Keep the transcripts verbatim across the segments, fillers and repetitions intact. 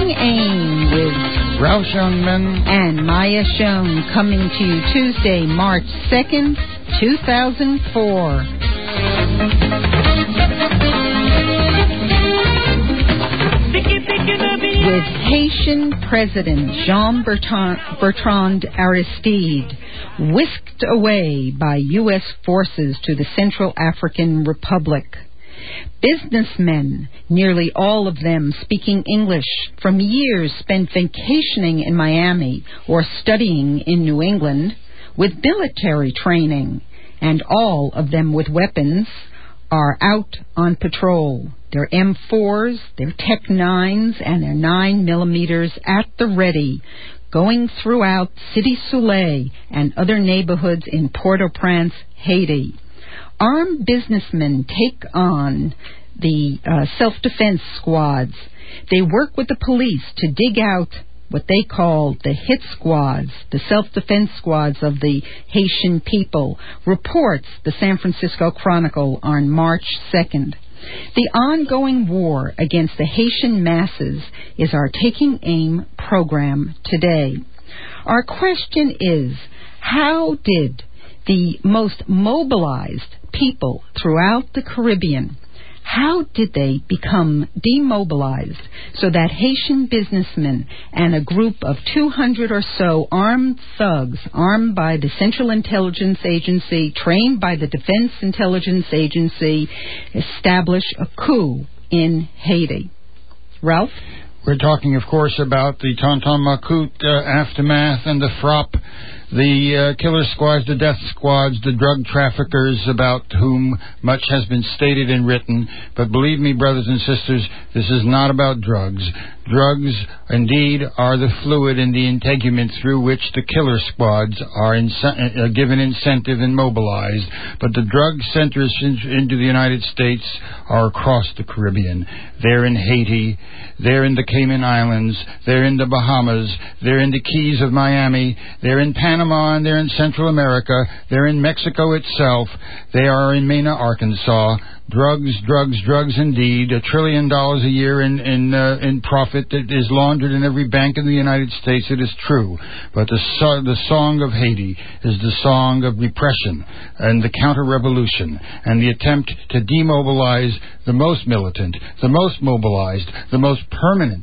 Taking Aim with Ralph Schoenman and Maya Schoen, coming to you Tuesday, March second, two thousand four. With Haitian President Jean Bertrand, Bertrand Aristide whisked away by U S forces to the Central African Republic. Businessmen, nearly all of them speaking English, from years spent vacationing in Miami or studying in New England, with military training, and all of them with weapons, are out on patrol. Their M fours, their Tech nines, and their nine millimeters at the ready, going throughout Cité Soleil and other neighborhoods in Port-au-Prince, Haiti. Armed businessmen take on the uh, self-defense squads. They work with the police to dig out what they call the hit squads, the self-defense squads of the Haitian people, reports the San Francisco Chronicle on March second. The ongoing war against the Haitian masses is our Taking Aim program today. Our question is, how did the most mobilized people throughout the Caribbean, how did they become demobilized so that Haitian businessmen and a group of two hundred or so armed thugs, armed by the Central Intelligence Agency, trained by the Defense Intelligence Agency, establish a coup in Haiti? Ralph? We're talking, of course, about the Tonton Macoute uh, aftermath and the F R O P, the uh, killer squads, the death squads, the drug traffickers about whom much has been stated and written. But believe me, brothers and sisters, this is not about drugs. Drugs, indeed, are the fluid and the integument through which the killer squads are ince- uh, given incentive and mobilized. But the drug centers in- into the United States are across the Caribbean. They're in Haiti. They're in the Cayman Islands. They're in the Bahamas. They're in the Keys of Miami. They're in Panama, and they're in Central America. They're in Mexico itself. They are in Mena, Arkansas. Drugs, drugs, drugs indeed. A trillion dollars a year in in, uh, in profit that is laundered in every bank in the United States. It is true. But the, so- the song of Haiti is the song of repression and the counter-revolution and the attempt to demobilize the most militant, the most mobilized, the most permanent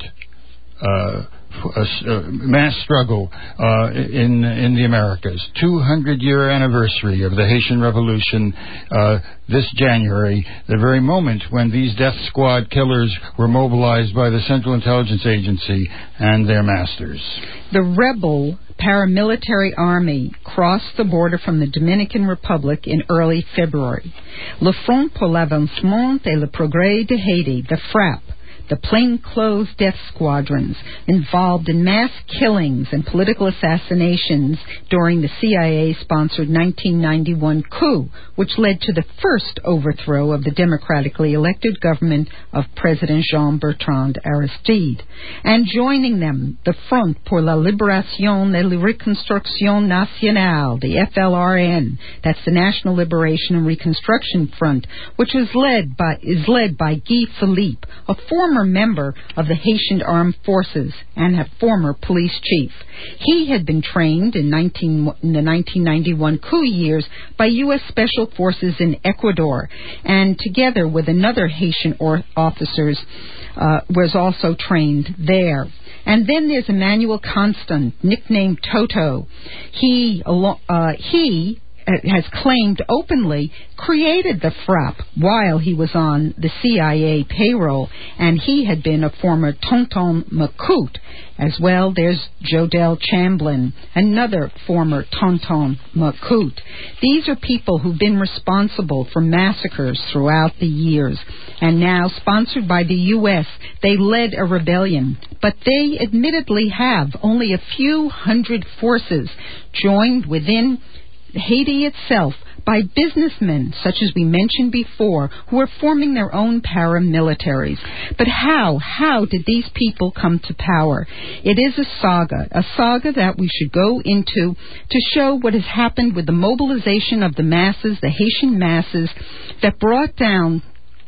uh A, a mass struggle uh, in in the Americas. two hundred year anniversary of the Haitian Revolution uh, this January, the very moment when these death squad killers were mobilized by the Central Intelligence Agency and their masters. The rebel paramilitary army crossed the border from the Dominican Republic in early February. Le Front pour l'Avancement et le Progrès de Haiti, the F R A P, the plainclothes death squadrons involved in mass killings and political assassinations during the C I A-sponsored nineteen ninety-one coup, which led to the first overthrow of the democratically elected government of President Jean Bertrand Aristide. And joining them, the Front pour la Libération et la Reconstruction Nationale, the F L R N, that's the National Liberation and Reconstruction Front, which was led by, is led by Guy Philippe, a former member of the Haitian Armed Forces and a former police chief. He had been trained in, nineteen, in the nineteen ninety-one coup years by U S Special Forces in Ecuador, and together with another Haitian or officers, uh, was also trained there. And then there's Emmanuel Constant, nicknamed Toto. He, uh, he has claimed openly created the F R A P while he was on the C I A payroll, and he had been a former Tonton Macoute. As well, there's Jodel Chamblin, another former Tonton Macoute. These are people who've been responsible for massacres throughout the years, and now, sponsored by the U S, they led a rebellion. But they admittedly have only a few hundred forces joined within Haiti itself by businessmen, such as we mentioned before, who are forming their own paramilitaries. But how, how did these people come to power? It is a saga, a saga that we should go into to show what has happened with the mobilization of the masses, the Haitian masses, that brought down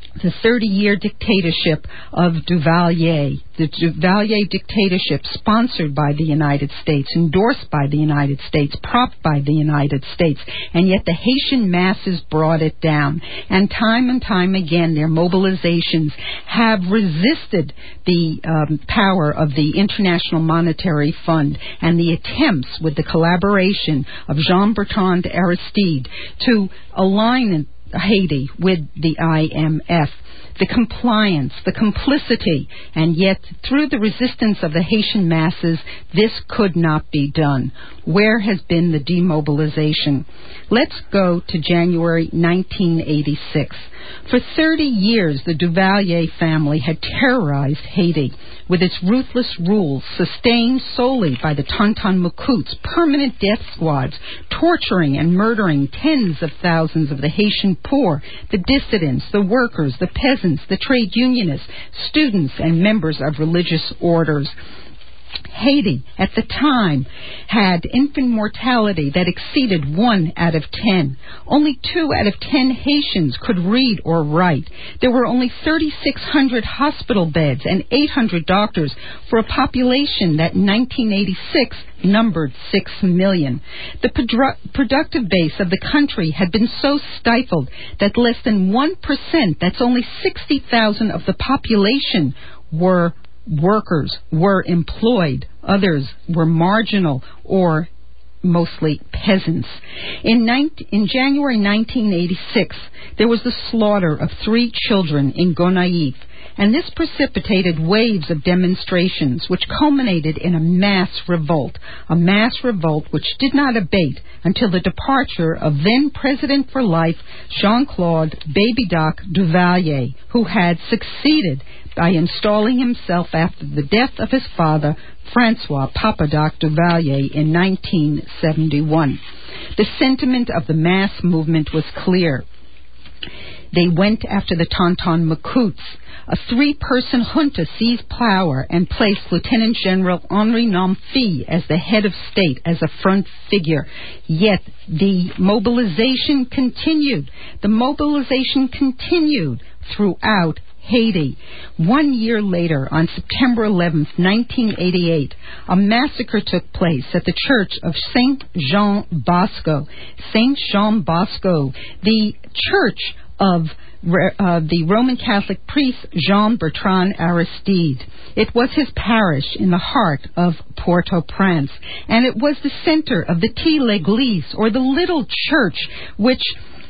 the thirty-year dictatorship of Duvalier, the Duvalier dictatorship sponsored by the United States, endorsed by the United States, propped by the United States, and yet the Haitian masses brought it down. And time and time again, their mobilizations have resisted the um, power of the International Monetary Fund and the attempts with the collaboration of Jean-Bertrand Aristide to align Haiti with the I M F. The compliance, the complicity, and yet through the resistance of the Haitian masses, this could not be done. Where has been the demobilization? Let's go to January nineteen eighty-six. For thirty years, the Duvalier family had terrorized Haiti with its ruthless rule, sustained solely by the Tonton Macoutes, permanent death squads, torturing and murdering tens of thousands of the Haitian poor, the dissidents, the workers, the peasants, the trade unionists, students, and members of religious orders. Haiti, at the time, had infant mortality that exceeded one out of ten. Only two out of ten Haitians could read or write. There were only thirty-six hundred hospital beds and eight hundred doctors for a population that in nineteen eighty-six numbered six million. The produ- productive base of the country had been so stifled that less than one percent, that's only sixty thousand of the population, were workers, were employed. Others were marginal or mostly peasants. In, ninety, in January nineteen eighty-six, there was the slaughter of three children in Gonaïves, and this precipitated waves of demonstrations which culminated in a mass revolt, a mass revolt which did not abate until the departure of then-President for life, Jean-Claude Baby Doc Duvalier, who had succeeded by installing himself after the death of his father, Francois Papa Doc Duvalier, in nineteen seventy-one. The sentiment of the mass movement was clear. They went after the Tonton Macoutes. A three-person junta seized power and placed Lieutenant General Henri Namfi as the head of state, as a front figure. Yet the mobilization continued. The mobilization continued throughout Haiti. One year later, on September eleventh, nineteen eighty-eight, a massacre took place at the church of Saint Jean Bosco. Saint Jean Bosco, the church of uh, the Roman Catholic priest Jean-Bertrand Aristide. It was his parish in the heart of Port-au-Prince, and it was the center of the Petit l'Église, or the little church, which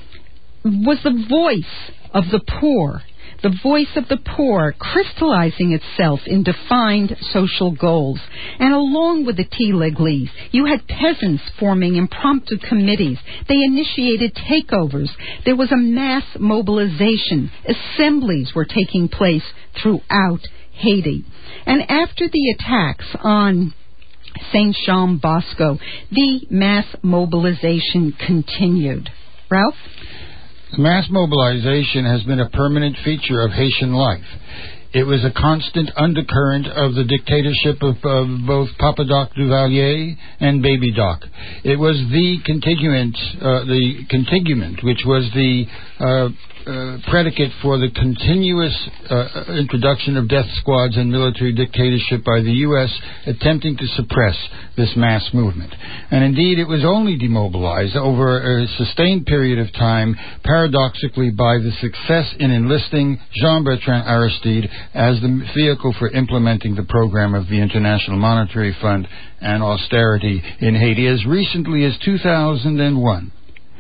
was the voice of the poor. The voice of the poor crystallizing itself in defined social goals. And along with the Petit l'Église, you had peasants forming impromptu committees. They initiated takeovers. There was a mass mobilization. Assemblies were taking place throughout Haiti. And after the attacks on Saint Jean Bosco, the mass mobilization continued. Ralph? Mass mobilization has been a permanent feature of Haitian life. It was a constant undercurrent of the dictatorship of, of both Papa Doc Duvalier and Baby Doc. It was the contigument, uh, the contigument, which was the uh, uh, predicate for the continuous uh, introduction of death squads and military dictatorship by the U S attempting to suppress this mass movement. And indeed, it was only demobilized over a sustained period of time, paradoxically, by the success in enlisting Jean-Bertrand Aristide as the vehicle for implementing the program of the International Monetary Fund and austerity in Haiti as recently as two thousand one.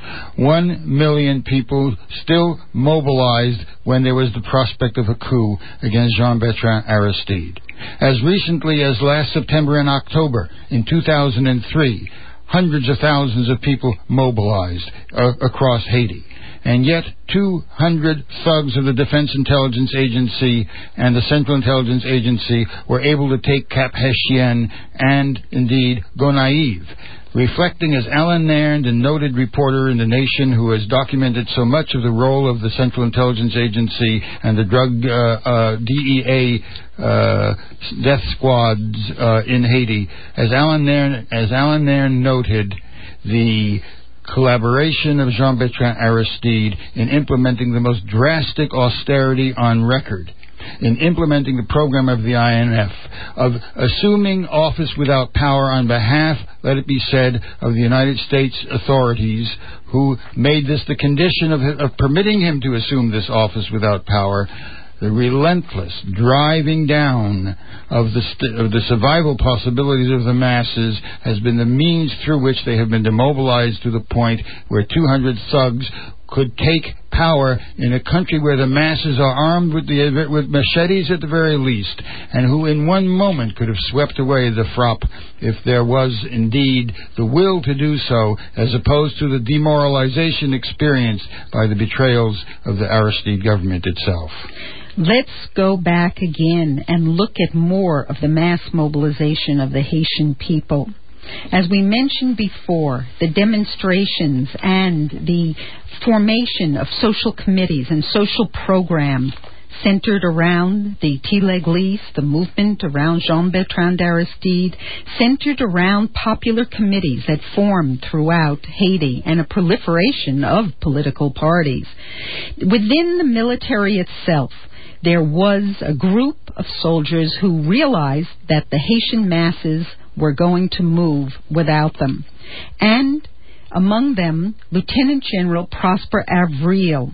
One million people still mobilized when there was the prospect of a coup against Jean-Bertrand Aristide. As recently as last September and October in two thousand three, hundreds of thousands of people mobilized uh, across Haiti. And yet two hundred thugs of the Defense Intelligence Agency and the Central Intelligence Agency were able to take Cap-Haïtien and, indeed, Gonaïves. Reflecting as Alan Nairn, the noted reporter in The Nation who has documented so much of the role of the Central Intelligence Agency and the drug uh, uh, D E A uh, death squads uh, in Haiti, as Alan Nairn, as Alan Nairn noted, the collaboration of Jean-Bertrand Aristide in implementing the most drastic austerity on record, in implementing the program of the I N F, of assuming office without power on behalf, let it be said, of the United States authorities, who made this the condition of, of permitting him to assume this office without power. The relentless driving down of the st- of the survival possibilities of the masses has been the means through which they have been demobilized to the point where two hundred thugs could take power in a country where the masses are armed with the with machetes at the very least, and who in one moment could have swept away the F R O P if there was indeed the will to do so, as opposed to the demoralization experienced by the betrayals of the Aristide government itself. Let's go back again and look at more of the mass mobilization of the Haitian people. As we mentioned before, the demonstrations and the formation of social committees and social programs centered around the Tile-Église, the movement around Jean-Bertrand Aristide, centered around popular committees that formed throughout Haiti and a proliferation of political parties. Within the military itself, there was a group of soldiers who realized that the Haitian masses were going to move without them. And among them, Lieutenant General Prosper Avril.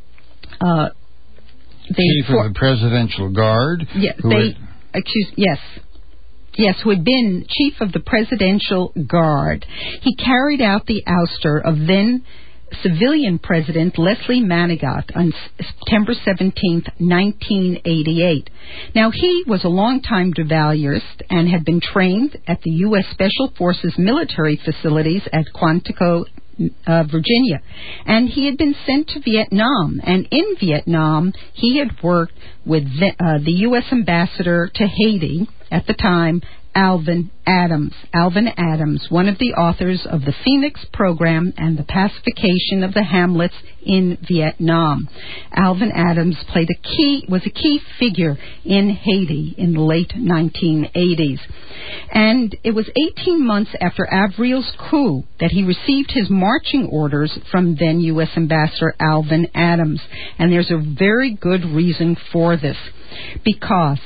Uh, Chief for, of the Presidential Guard. Yeah, they, excuse, yes. Yes, who had been Chief of the Presidential Guard. He carried out the ouster of then civilian President Leslie Manigat on September seventeenth, nineteen eighty-eight. Now, he was a longtime Duvalierist and had been trained at the U S Special Forces military facilities at Quantico, uh, Virginia. And he had been sent to Vietnam. And in Vietnam, he had worked with the, uh, the U S ambassador to Haiti at the time, Alvin Adams. Alvin Adams, one of the authors of the Phoenix Program and the pacification of the hamlets in Vietnam. Alvin Adams played a key, was a key figure in Haiti in the late nineteen eighties. And it was eighteen months after Avril's coup that he received his marching orders from then U S Ambassador Alvin Adams. And there's a very good reason for this, because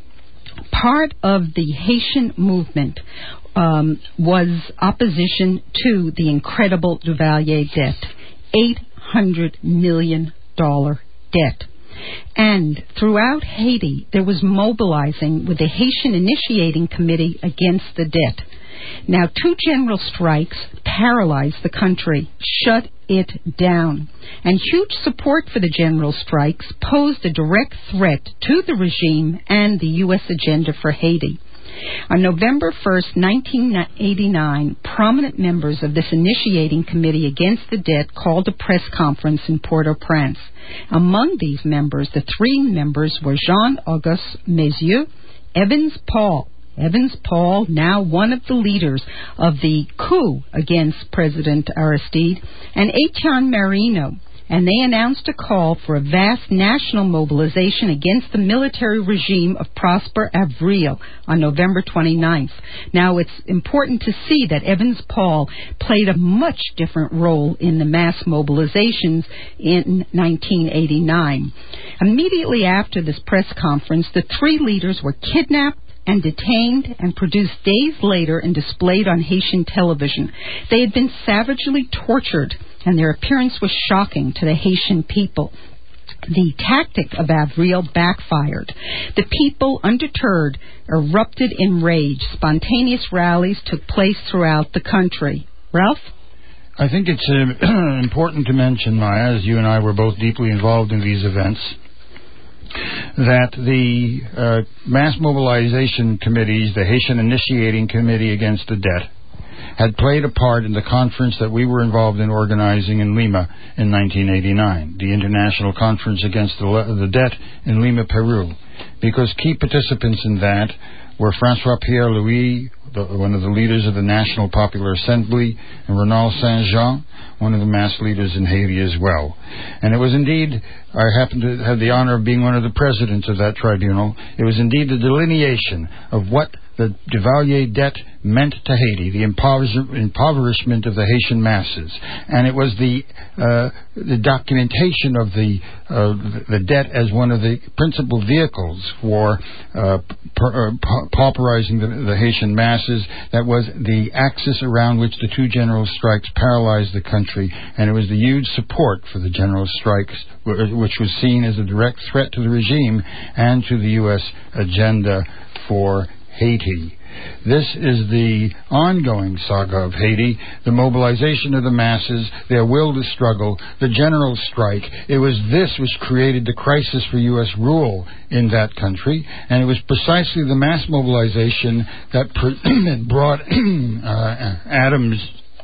part of the Haitian movement um, was opposition to the incredible Duvalier debt, eight hundred million dollars debt. And throughout Haiti, there was mobilizing with the Haitian Initiating Committee against the debt. Now, two general strikes paralyzed the country, shut it down. And huge support for the general strikes posed a direct threat to the regime and the U S agenda for Haiti. On November first, nineteen eighty-nine, prominent members of this initiating committee against the debt called a press conference in Port-au-Prince. Among these members, the three members were Jean-Auguste Messieux, Evans Paul, Evans Paul, now one of the leaders of the coup against President Aristide, and Etienne Marino. And they announced a call for a vast national mobilization against the military regime of Prosper Avril on November twenty-ninth. Now, it's important to see that Evans Paul played a much different role in the mass mobilizations in nineteen eighty-nine. Immediately after this press conference, the three leaders were kidnapped and detained and produced days later and displayed on Haitian television. They had been savagely tortured, and their appearance was shocking to the Haitian people. The tactic of Avril backfired. The people, undeterred, erupted in rage. Spontaneous rallies took place throughout the country. Ralph? I think it's uh, important to mention, Maya, as you and I were both deeply involved in these events, that the uh, mass mobilization committees, the Haitian Initiating Committee against the Debt, had played a part in the conference that we were involved in organizing in Lima in nineteen eighty-nine, the International Conference Against the, Le- the Debt in Lima, Peru, because key participants in that were Francois Pierre-Louis, the, one of the leaders of the National Popular Assembly, and Renal Saint-Jean, one of the mass leaders in Haiti as well. And it was indeed, I happened to have the honor of being one of the presidents of that tribunal, it was indeed the delineation of what the Duvalier debt meant to Haiti, the impoverish- impoverishment of the Haitian masses, and it was the uh, the documentation of the uh, the debt as one of the principal vehicles for uh, per, uh, pauperizing the, the Haitian masses that was the axis around which the two general strikes paralyzed the country, and it was the huge support for the general strikes, which was seen as a direct threat to the regime and to the U S agenda for Haiti. This is the ongoing saga of Haiti, the mobilization of the masses, their will to struggle, the general strike. It was this which created the crisis for U S rule in that country, and it was precisely the mass mobilization that pr- brought uh, Adams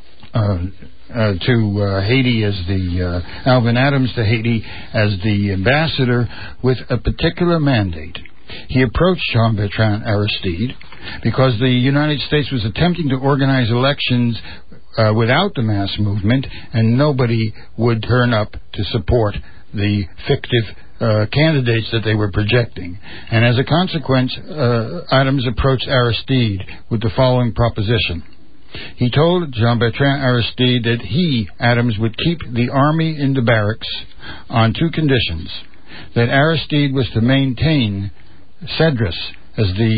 uh, Uh, to uh, Haiti as the uh, Alvin Adams to Haiti as the ambassador with a particular mandate. He approached Jean-Bertrand Aristide because the United States was attempting to organize elections uh, without the mass movement, and nobody would turn up to support the fictive uh, candidates that they were projecting. And as a consequence, uh, Adams approached Aristide with the following proposition. He told Jean-Bertrand Aristide that he, Adams, would keep the army in the barracks on two conditions. That Aristide was to maintain Cedras as the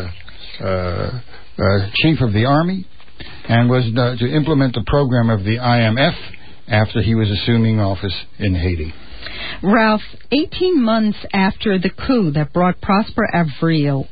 uh, uh, uh, chief of the army, and was uh, to implement the program of the I M F after he was assuming office in Haiti. Ralph, eighteen months after the coup that brought Prosper Avril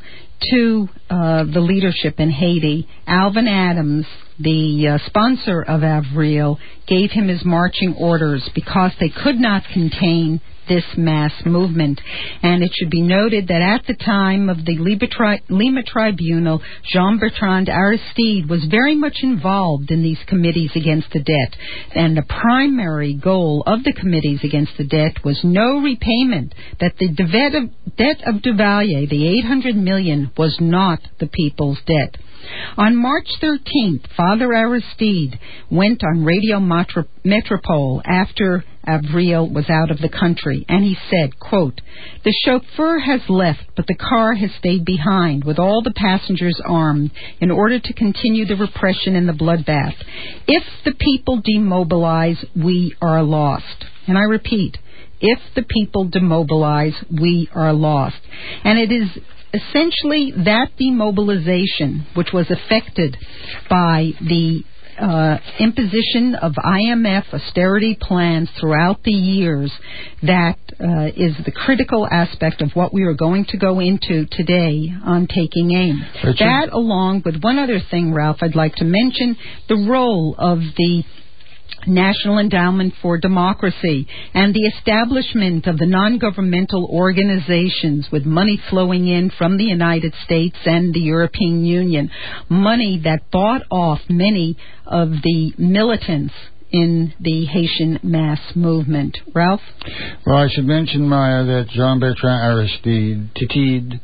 to uh, the leadership in Haiti, Alvin Adams, the uh, sponsor of Avril, gave him his marching orders because they could not contain this mass movement. And it should be noted that at the time of the Lima, tri- Lima Tribunal, Jean-Bertrand Aristide was very much involved in these committees against the debt. And the primary goal of the committees against the debt was no repayment, that the debt of, debt of Duvalier, the eight hundred million dollars, was not the people's debt. On March thirteenth, Father Aristide went on Radio Metropole after Avril was out of the country, and he said, quote, "The chauffeur has left, but the car has stayed behind with all the passengers armed in order to continue the repression and the bloodbath. If the people demobilize, we are lost." And I repeat, if the people demobilize, we are lost. And it is essentially that demobilization which was affected by the uh, imposition of I M F austerity plans throughout the years that uh, is the critical aspect of what we are going to go into today on Taking Aim. Richard? That, along with one other thing, Ralph, I'd like to mention, the role of the National Endowment for Democracy and the establishment of the non-governmental organizations with money flowing in from the United States and the European Union, money that bought off many of the militants in the Haitian mass movement. Ralph? Well, I should mention, Maya, that Jean-Bertrand Aristide, Titide,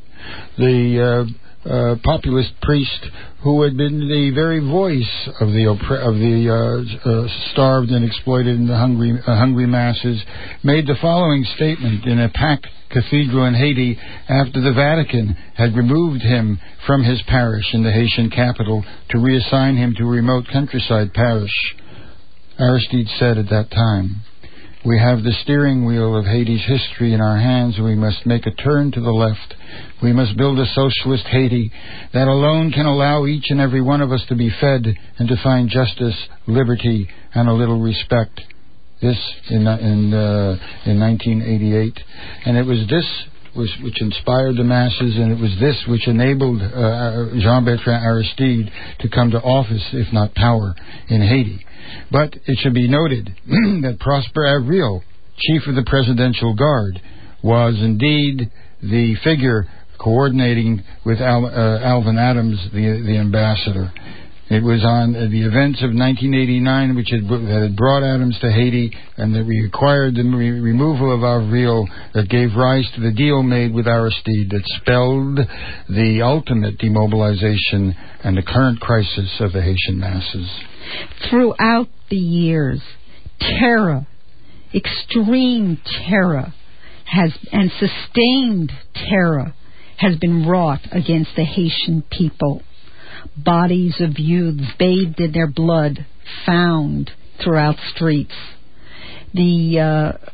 the uh, Uh, populist priest who had been the very voice of the oppre- of the uh, uh, starved and exploited and the hungry uh, hungry masses, made the following statement in a packed cathedral in Haiti after the Vatican had removed him from his parish in the Haitian capital to reassign him to a remote countryside parish. Aristide said at that time, "We have the steering wheel of Haiti's history in our hands, and we must make a turn to the left. We must build a socialist Haiti that alone can allow each and every one of us to be fed and to find justice, liberty, and a little respect." This in in, uh, in nineteen eighty-eight. And it was this which, which inspired the masses, and it was this which enabled uh, Jean-Bertrand Aristide to come to office, if not power, in Haiti. But it should be noted that Prosper Avril, chief of the Presidential Guard, was indeed the figure coordinating with Al, uh, Alvin Adams, the, the ambassador. It was on uh, the events of nineteen eighty-nine which had, that had brought Adams to Haiti and that required the re- removal of Avril that gave rise to the deal made with Aristide that spelled the ultimate demobilization and the current crisis of the Haitian masses. Throughout the years, terror, extreme terror, has and sustained terror has been wrought against the Haitian people. Bodies of youths bathed in their blood found throughout streets. The uh,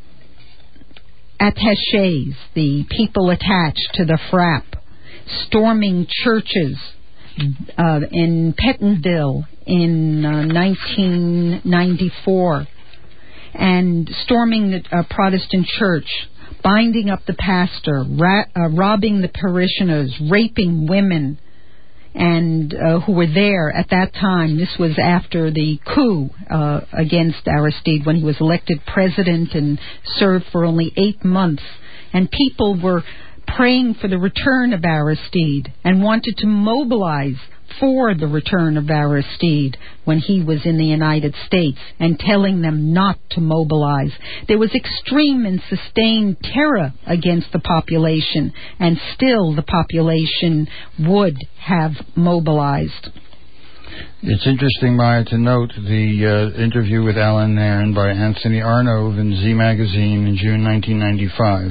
attachés, the people attached to the FRAP, storming churches uh, in Pentonville in uh, nineteen ninety-four, and storming the uh, Protestant church, binding up the pastor, ra- uh, robbing the parishioners, raping women, and uh, who were there at that time. This was after the coup uh, against Aristide when he was elected president and served for only eight months. And people were praying for the return of Aristide and wanted to mobilize for the return of Aristide when he was in the United States, and telling them not to mobilize. There was extreme and sustained terror against the population, and still the population would have mobilized. It's interesting, Maya, to note the uh, interview with Alan Nairn by Anthony Arnove in Z Magazine in June nineteen ninety-five.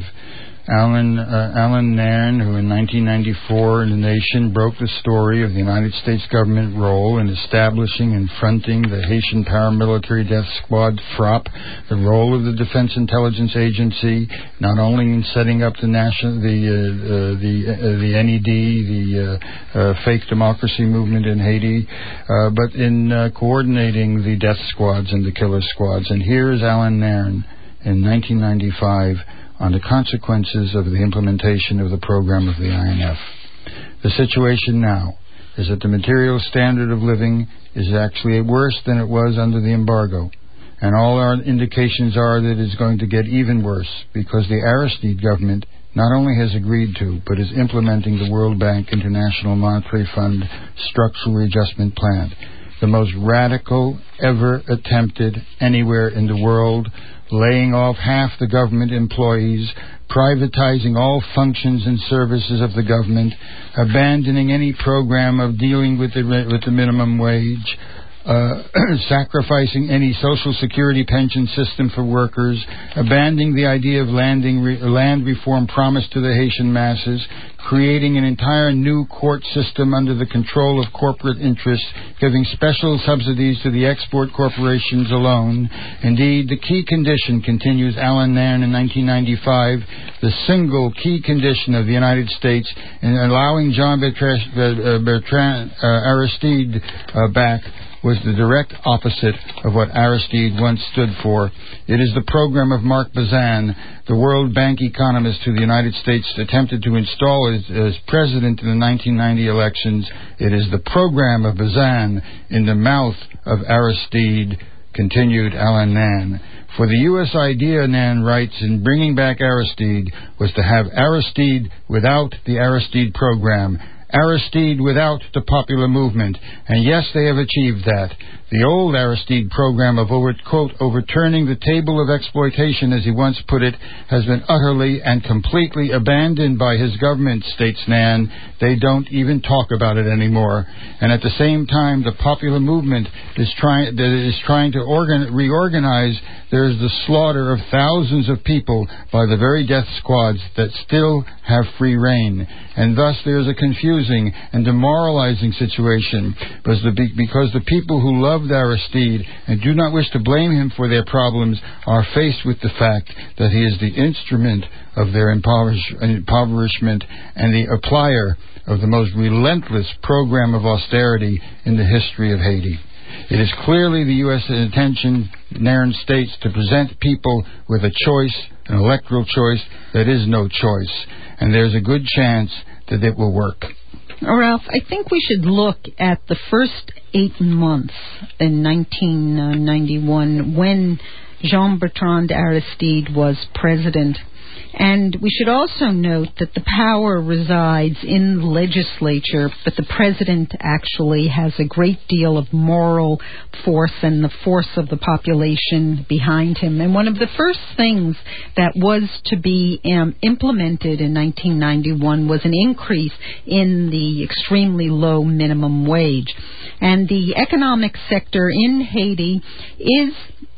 Alan, uh, Alan Nairn, who in nineteen ninety-four in The Nation broke the story of the United States government role in establishing and fronting the Haitian paramilitary death squad FRAP, the role of the Defense Intelligence Agency, not only in setting up the national, the uh, uh, the uh, the N E D, the uh, uh, fake democracy movement in Haiti, uh, but in uh, coordinating the death squads and the killer squads. And here is Alan Nairn in nineteen ninety-five. On the consequences of the implementation of the program of the I N F. The situation now is that the material standard of living is actually worse than it was under the embargo. And all our indications are that it's going to get even worse, because the Aristide government not only has agreed to, but is implementing the World Bank International Monetary Fund Structural Readjustment Plan, the most radical ever attempted anywhere in the world, laying off half the government employees, privatizing all functions and services of the government, abandoning any program of dealing with the with the minimum wage, uh, sacrificing any social security pension system for workers, abandoning the idea of landing re- land reform promised to the Haitian masses, creating an entire new court system under the control of corporate interests, giving special subsidies to the export corporations alone. Indeed, the key condition, continues Alan Nairn in nineteen ninety-five, the single key condition of the United States in allowing Jean Bertrand, Bertrand uh, Aristide uh, back was the direct opposite of what Aristide once stood for. It is the program of Marc Bazin, the World Bank economist who the United States attempted to install as, as president in the nineteen ninety elections. It is the program of Bazin in the mouth of Aristide, continued Alan Nairn. For the U S idea, Nairn writes, in bringing back Aristide was to have Aristide without the Aristide program, Aristide without the popular movement. And yes, they have achieved that. The old Aristide program of, over, quote, overturning the table of exploitation, as he once put it, has been utterly and completely abandoned by his government, states Nairn. They don't even talk about it anymore. And at the same time, the popular movement is trying, that is trying to organ, reorganize. There is the slaughter of thousands of people by the very death squads that still have free reign. And thus there is a confusing and demoralizing situation, because the, because the people who love Aristide and do not wish to blame him for their problems are faced with the fact that he is the instrument of their impoverish, impoverishment and the applier of the most relentless program of austerity in the history of Haiti. It is clearly the U S intention, Nairn states, to present people with a choice, an electoral choice that is no choice, and there's a good chance that it will work. Ralph, I think we should look at the first eight months in nineteen ninety-one when Jean-Bertrand Aristide was president. And we should also note that the power resides in the legislature, but the president actually has a great deal of moral force and the force of the population behind him. And one of the first things that was to be um, implemented in nineteen ninety-one was an increase in the extremely low minimum wage. And the economic sector in Haiti is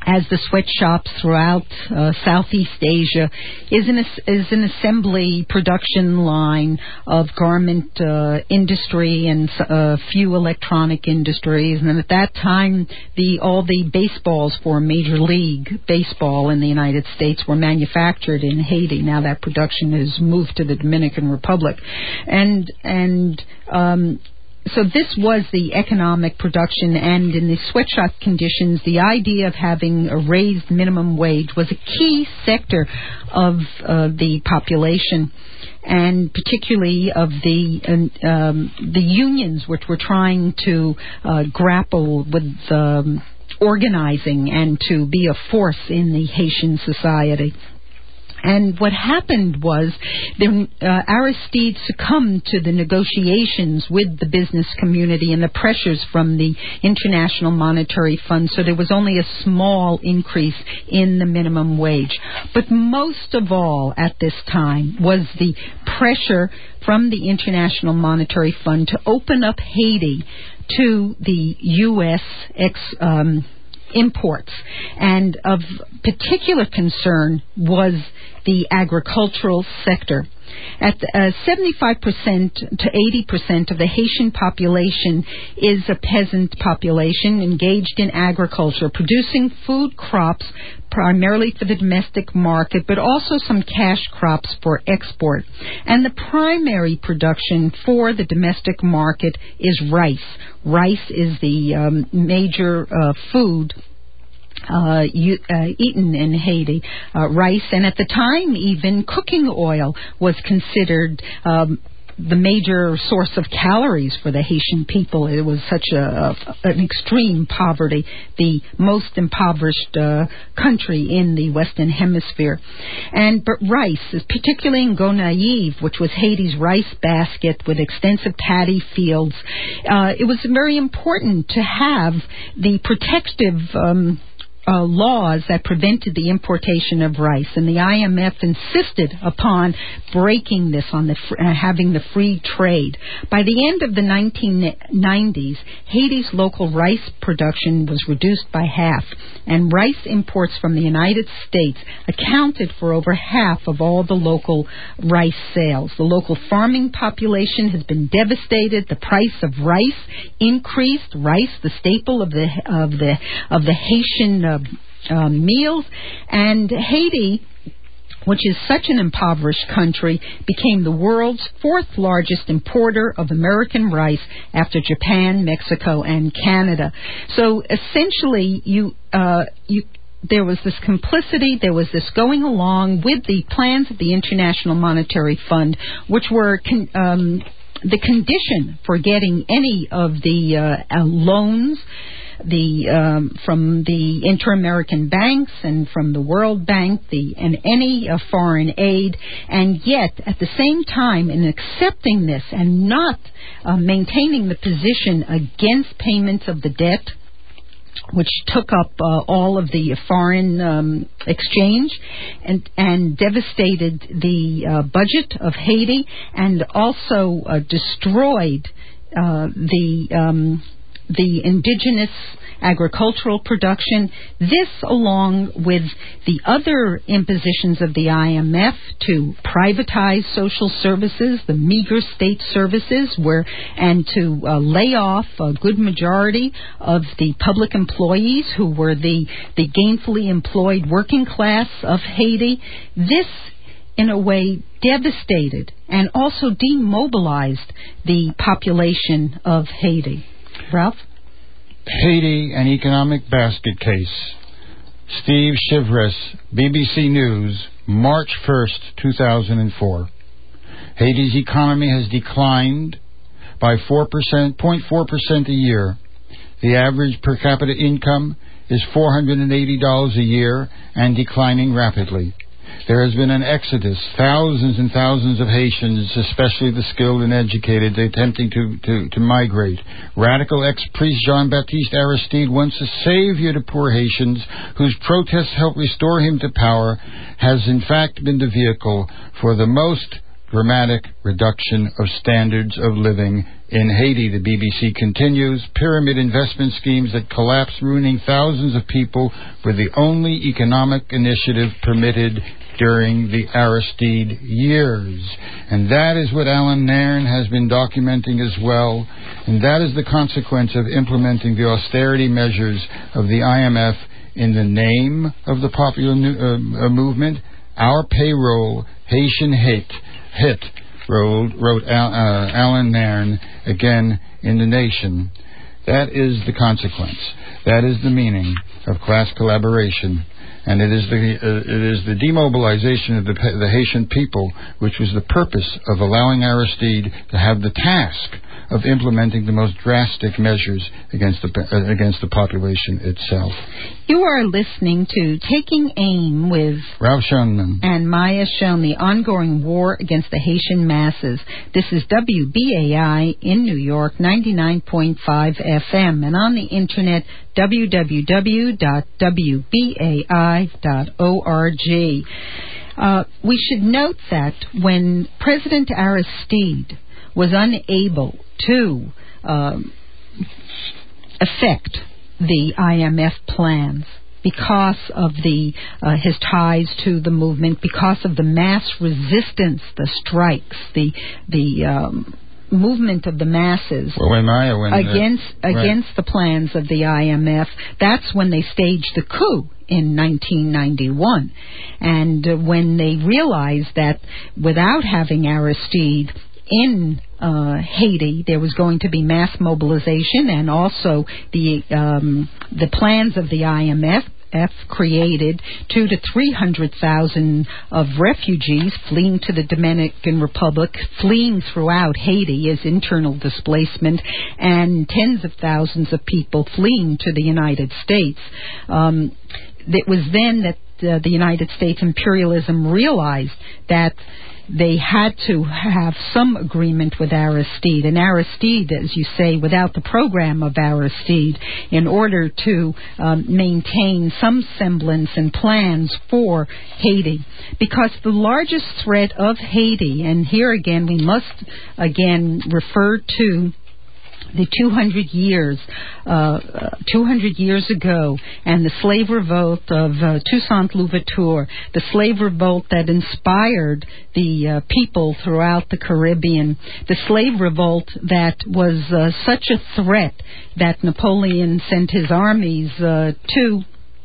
as the sweatshops throughout uh, Southeast Asia, is an is an assembly production line of garment uh, industry and a uh, few electronic industries. And at that time, the all the baseballs for Major League Baseball in the United States were manufactured in Haiti. Now that production has moved to the Dominican Republic, and and um, So this was the economic production, and in the sweatshop conditions, the idea of having a raised minimum wage was a key sector of uh, the population, and particularly of the um, the unions, which were trying to uh, grapple with um, organizing and to be a force in the Haitian society. And what happened was the, uh, Aristide succumbed to the negotiations with the business community and the pressures from the International Monetary Fund, so there was only a small increase in the minimum wage. But most of all at this time was the pressure from the International Monetary Fund to open up Haiti to the U S ex um imports, and of particular concern was the agricultural sector. At uh, seventy-five percent to eighty percent of the Haitian population is a peasant population engaged in agriculture, producing food crops primarily for the domestic market, but also some cash crops for export. And the primary production for the domestic market is rice. Rice is the um, major uh, food Uh, you, uh, eaten in Haiti, uh, rice, and at the time even cooking oil was considered um, the major source of calories for the Haitian people. It was such a, a an extreme poverty, the most impoverished uh, country in the Western Hemisphere. And but rice, particularly in Gonaïves, which was Haiti's rice basket with extensive paddy fields, uh, it was very important to have the protective um, Uh, laws that prevented the importation of rice, and the I M F insisted upon breaking this on the fr- uh, having the free trade. By the end of the nineteen nineties, Haiti's local rice production was reduced by half, and rice imports from the United States accounted for over half of all the local rice sales. The local farming population has been devastated. The price of rice increased. Rice, the staple of the of the of the Haitian uh, uh, meals, and Haiti, which is such an impoverished country, became the world's fourth largest importer of American rice after Japan, Mexico, and Canada. So essentially, you uh, you. There was this complicity, there was this going along with the plans of the International Monetary Fund, which were con- um, the condition for getting any of the uh, uh, loans the um, from the inter-American banks and from the World Bank, the and any uh, foreign aid, and yet at the same time, in accepting this and not uh, maintaining the position against payments of the debt, which took up uh, all of the foreign um, exchange and and devastated the uh, budget of Haiti, and also uh, destroyed uh, the um, the indigenous agricultural production. This, along with the other impositions of the I M F to privatize social services, the meager state services, where and to uh, lay off a good majority of the public employees who were the, the gainfully employed working class of Haiti. This, in a way, devastated and also demobilized the population of Haiti. Ralph? Haiti, an economic basket case. Steve Chivres, B B C News, March first, two thousand four. Haiti's economy has declined by four percent, zero point four percent a year. The average per capita income is four hundred eighty dollars a year and declining rapidly. There has been an exodus, thousands and thousands of Haitians, especially the skilled and educated, attempting to, to, to migrate. Radical ex-priest Jean-Baptiste Aristide, once a savior to poor Haitians, whose protests helped restore him to power, has in fact been the vehicle for the most dramatic reduction of standards of living in Haiti. The B B C continues, pyramid investment schemes that collapse, ruining thousands of people, were the only economic initiative permitted during the Aristide years. And that is what Alan Nairn has been documenting as well. And that is the consequence of implementing the austerity measures of the I M F in the name of the popular uh, movement. Our payroll, Haitian hate, hit, wrote, wrote Al, uh, Alan Nairn again in The Nation. That is the consequence. That is the meaning of class collaboration. And it is the uh, it is the demobilization of the, the Haitian people, which was the purpose of allowing Aristide to have the task of implementing the most drastic measures against the uh, against the population itself. You are listening to Taking Aim with Ralph Schoenman and Maya Schoen, the ongoing war against the Haitian masses. This is W B A I in New York, ninety-nine point five F M, and on the internet, w w w dot w b a i dot org. Uh, we should note that when President Aristide was unable to um, affect the I M F plans because of the uh, his ties to the movement, because of the mass resistance, the strikes, the the um, movement of the masses well, when Maya, when against the, right. against the plans of the I M F. That's when they staged the coup in nineteen ninety-one, and uh, when they realized that without having Aristide in uh, Haiti, there was going to be mass mobilization, and also the um, the plans of the I M F F created two to three hundred thousand of refugees fleeing to the Dominican Republic, fleeing throughout Haiti as internal displacement, and tens of thousands of people fleeing to the United States. Um, it was then that uh, the United States imperialism realized that they had to have some agreement with Aristide. And Aristide, as you say, without the program of Aristide, in order to um, maintain some semblance and plans for Haiti. Because the largest threat of Haiti, and here again we must again refer to the two hundred years, uh, two hundred years ago, and the slave revolt of uh, Toussaint Louverture, the slave revolt that inspired the uh, people throughout the Caribbean, the slave revolt that was uh, such a threat that Napoleon sent his armies uh, to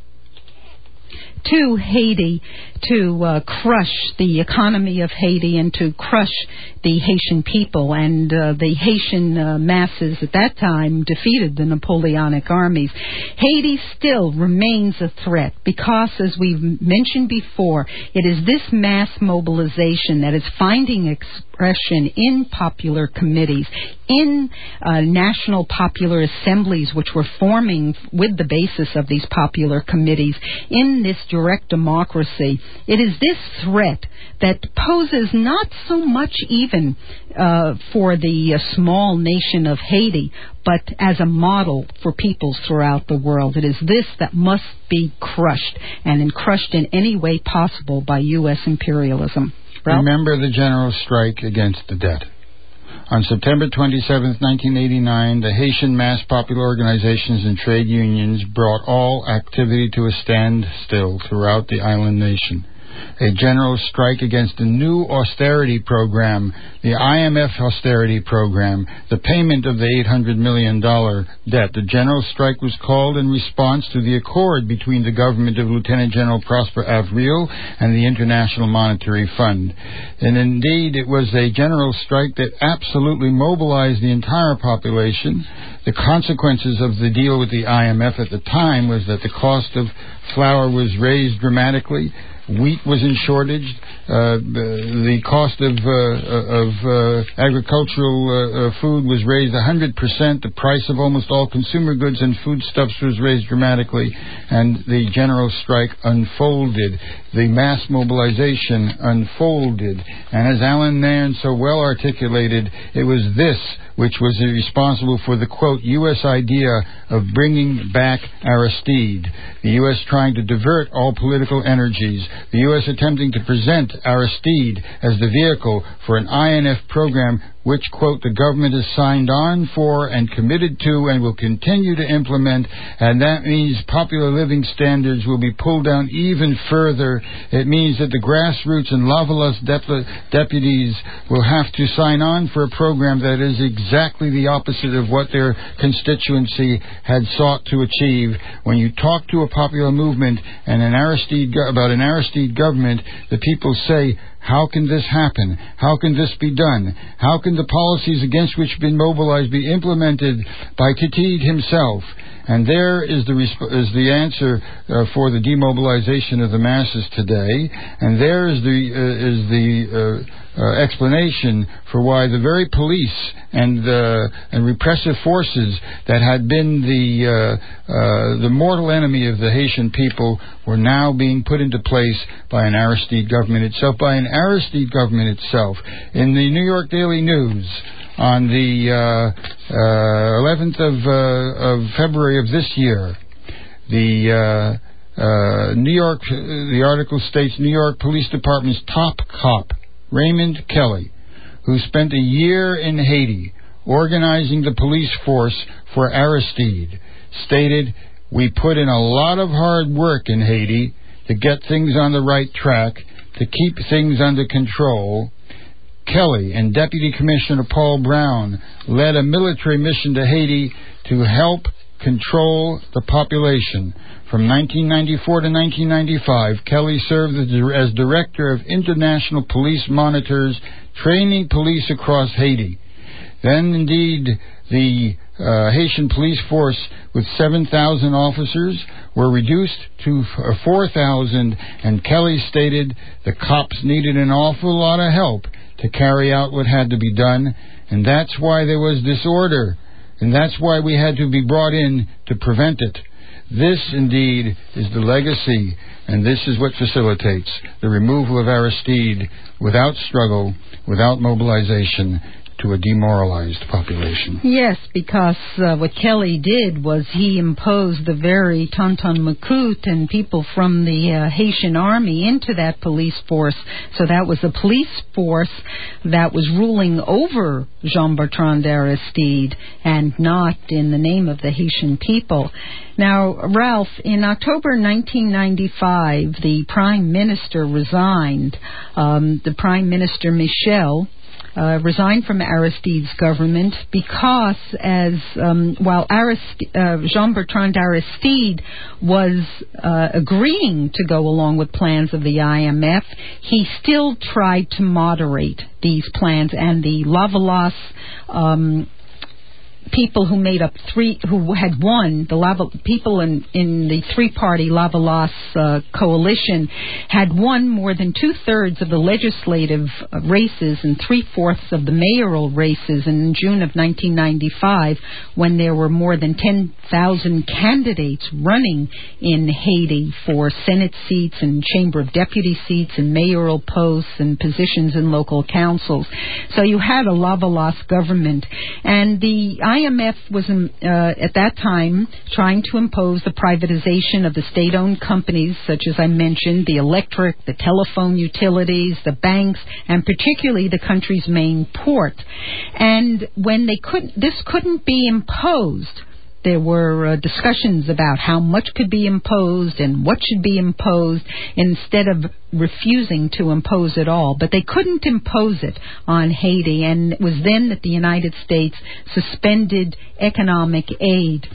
to Haiti to uh, crush the economy of Haiti and to crush the Haitian people. And uh, the Haitian uh, masses at that time defeated the Napoleonic armies. Haiti still remains a threat because, as we've mentioned before, it is this mass mobilization that is finding expression in popular committees, in uh, national popular assemblies, which were forming with the basis of these popular committees, in this direct democracy. It is this threat that poses not so much even uh, for the uh, small nation of Haiti, but as a model for peoples throughout the world. It is this that must be crushed, and crushed in any way possible by U S imperialism. Ralph? Remember the general strike against the debt. On September twenty-seventh, nineteen eighty-nine, the Haitian mass popular organizations and trade unions brought all activity to a standstill throughout the island nation. A general strike against the new austerity program, the I M F austerity program, the payment of the eight hundred million dollars debt. The general strike was called in response to the accord between the government of Lieutenant General Prosper Avril and the International Monetary Fund. And indeed, it was a general strike that absolutely mobilized the entire population. The consequences of the deal with the I M F at the time was that the cost of flour was raised dramatically. Wheat was in shortage. Uh, the cost of uh, of uh, agricultural uh, uh, food was raised one hundred percent. The price of almost all consumer goods and foodstuffs was raised dramatically, and the general strike unfolded. The mass mobilization unfolded. And as Alan Nairn so well articulated, it was this which was responsible for the, quote, U S idea of bringing back Aristide, the U S trying to divert all political energies, the U S attempting to present Aristide as the vehicle for an I N F program which, quote, the government has signed on for and committed to and will continue to implement, and that means popular living standards will be pulled down even further. It means that the grassroots and Lavalas dep- deputies will have to sign on for a program that is exactly the opposite of what their constituency had sought to achieve. When you talk to a popular movement and an Aristide go- about an Aristide government, the people say, how can this happen? How can this be done? How can the policies against which have been mobilized be implemented by Tite himself? And there is the resp- is the answer uh, for the demobilization of the masses today. And there is the uh, is the uh, uh, explanation for why the very police and uh, and repressive forces that had been the uh, uh, the mortal enemy of the Haitian people were now being put into place by an Aristide government itself, by an Aristide government itself. In the New York Daily News, on the uh, uh, eleventh of, uh, of February of this year, the uh, uh, New York, the article states New York Police Department's top cop, Raymond Kelly, who spent a year in Haiti organizing the police force for Aristide, stated, "We put in a lot of hard work in Haiti to get things on the right track, to keep things under control." Kelly and Deputy Commissioner Paul Brown led a military mission to Haiti to help control the population. From nineteen ninety-four to nineteen ninety-five, Kelly served as Director of International Police Monitors, training police across Haiti. Then, indeed, the uh, Haitian police force with seven thousand officers were reduced to four thousand, and Kelly stated the cops needed an awful lot of help to carry out what had to be done, and that's why there was disorder, and that's why we had to be brought in to prevent it. This, indeed, is the legacy, and this is what facilitates the removal of Aristide without struggle, without mobilization, to a demoralized population. Yes, because uh, what Kelly did was he imposed the very Tonton Macoute and people from the uh, Haitian army into that police force. So that was a police force that was ruling over Jean-Bertrand Aristide and not in the name of the Haitian people. Now, Ralph, in October nineteen ninety-five, the Prime Minister resigned. Um, the Prime Minister, Michel, Uh, resigned from Aristide's government because, as um, while Arist- uh, Jean-Bertrand Aristide was uh, agreeing to go along with plans of the I M F, he still tried to moderate these plans, and the Lavalas um, people who made up three, who had won, the Lava, people in, in the three-party Lavalas uh, coalition had won more than two-thirds of the legislative races and three-fourths of the mayoral races in June of nineteen ninety-five, when there were more than ten thousand candidates running in Haiti for Senate seats and Chamber of Deputy seats and mayoral posts and positions in local councils. So you had a Lavalas government, and the I M F was uh, at that time trying to impose the privatization of the state-owned companies, such as I mentioned, the electric, the telephone utilities, the banks, and particularly the country's main port. And when they couldn't, this couldn't be imposed, there were uh, discussions about how much could be imposed and what should be imposed instead of refusing to impose it all. But they couldn't impose it on Haiti, and it was then that the United States suspended economic aid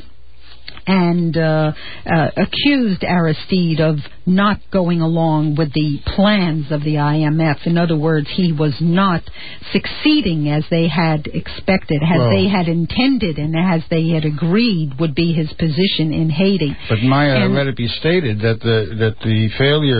and uh, uh, accused Aristide of not going along with the plans of the I M F. In other words, he was not succeeding as they had expected, as well, they had intended, and as they had agreed would be his position in Haiti. But Maya, and, let it be stated that the that the failure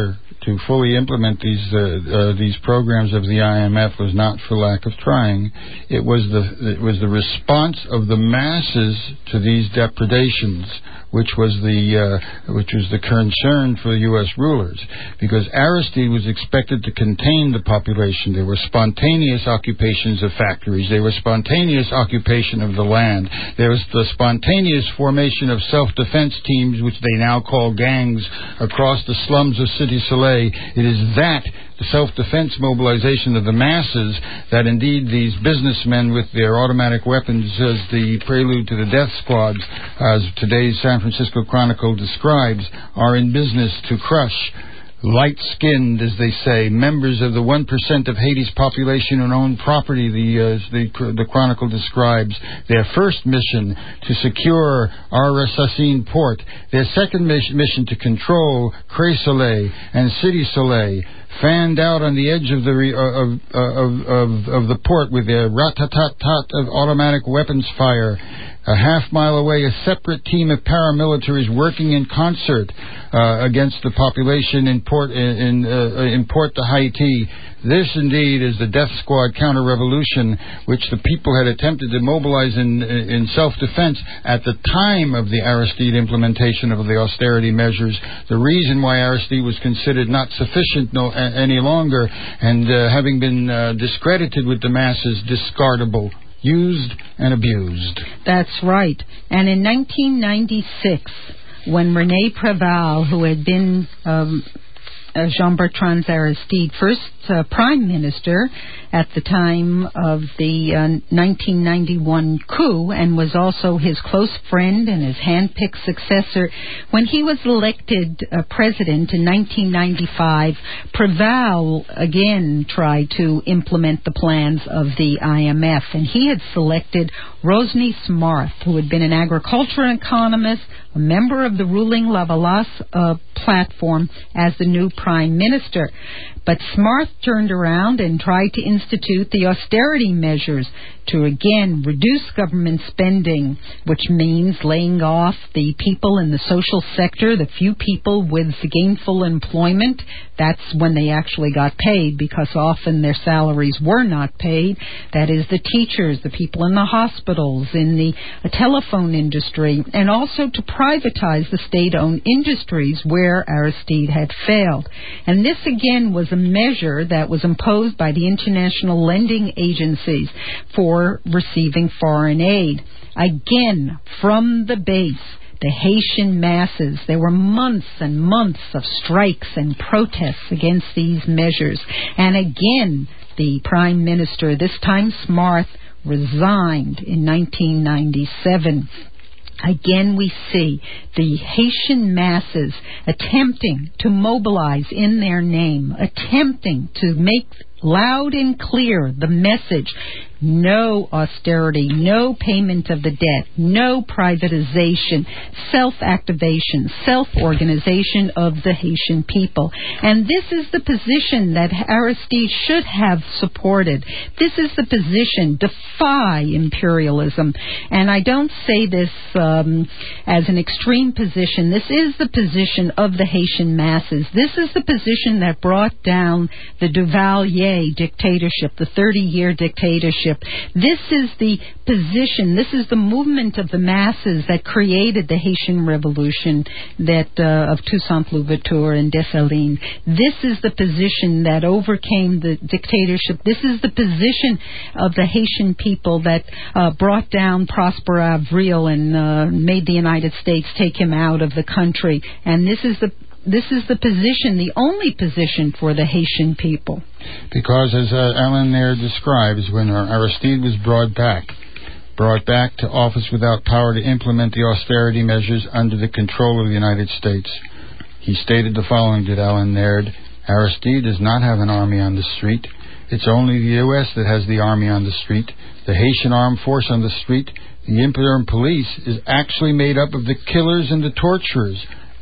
to fully implement these uh, uh, these programs of the I M F was not for lack of trying. It was the it was the response of the masses to these depredations, which was the uh, which was the concern for U S rulers, because Aristide was expected to contain the population. There were spontaneous occupations of factories. There was spontaneous occupation of the land. There was the spontaneous formation of self-defense teams, which they now call gangs, across the slums of Cité Soleil. It is that, the self-defense mobilization of the masses, that indeed these businessmen with their automatic weapons, as the prelude to the death squads, as today's San Francisco Chronicle describes, are in business to crush. Light-skinned, as they say, members of the one percent of Haiti's population who own property, the, uh, the the Chronicle describes. Their first mission, to secure Aracine port. Their second mission, mission to control Cré Soleil and Cité Soleil, fanned out on the edge of the re, uh, of, uh, of, of of the port with their rat-tat-tat of automatic weapons fire. A half mile away, a separate team of paramilitaries working in concert uh, against the population in Port in uh, in Port de Haiti. This indeed is the death squad counter-revolution, which the people had attempted to mobilize in in self-defense at the time of the Aristide implementation of the austerity measures. The reason why Aristide was considered not sufficient no, a, any longer, and uh, having been uh, discredited with the masses, discardable. Used and abused. That's right. And in nineteen ninety-six, when René Préval, who had been um, uh, Jean-Bertrand Aristide, first uh, Prime Minister at the time of the uh, nineteen ninety-one coup, and was also his close friend and his hand-picked successor, when he was elected uh, president in nineteen ninety-five, Préval again tried to implement the plans of the I M F, and he had selected Rosny Smarth, who had been an agricultural economist, a member of the ruling Lavalas uh, platform, as the new prime minister. But Smarth turned around and tried to institute the austerity measures to again reduce government spending, which means laying off the people in the social sector, the few people with gainful employment. That's when they actually got paid, because often their salaries were not paid. That is the teachers, the people in the hospitals, in the telephone industry, and also to privatize the state-owned industries where Aristide had failed. And this again was a measure that was imposed by the international lending agencies for receiving foreign aid. Again, from the base, the Haitian masses, there were months and months of strikes and protests against these measures. And again, the Prime Minister, this time Smarth, resigned in nineteen ninety-seven. Again, we see the Haitian masses attempting to mobilize in their name, attempting to make loud and clear the message: no austerity, no payment of the debt, no privatization, self-activation, self-organization of the Haitian people. And this is the position that Aristide should have supported. This is the position, defy imperialism. And I don't say this um, as an extreme position. This is the position of the Haitian masses. This is the position that brought down the Duvalier dictatorship, the thirty-year dictatorship. This is the position, this is the movement of the masses that created the Haitian Revolution that uh, of Toussaint Louverture and Dessalines. This is the position that overcame the dictatorship. This is the position of the Haitian people that uh, brought down Prosper Avril and uh, made the United States take him out of the country. And this is the This is the position, the only position for the Haitian people. Because, as uh, Alan there describes, when Aristide was brought back, brought back to office without power to implement the austerity measures under the control of the United States, he stated the following, did Alan Naird: Aristide does not have an army on the street. It's only the U S that has the army on the street. The Haitian armed force on the street, the Imperial Police, is actually made up of the killers and the torturers.